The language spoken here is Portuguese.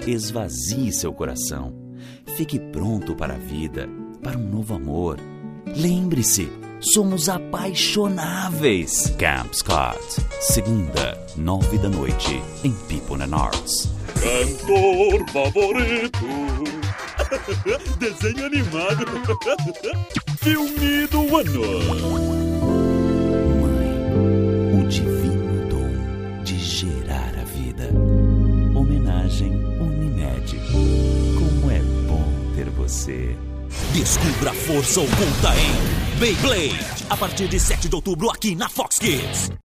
Esvazie seu coração. Fique pronto para a vida, para um novo amor. Lembre-se, somos apaixonáveis. Camp Scott, segunda, 9 da noite, em People and Arts. Cantor favorito. Desenho animado. Filme do ano. Mãe, o divino dom de gerar a vida. Homenagem Unimed. Como é bom ter você. Descubra a força oculta em Beyblade, a partir de 7 de outubro aqui na Fox Kids.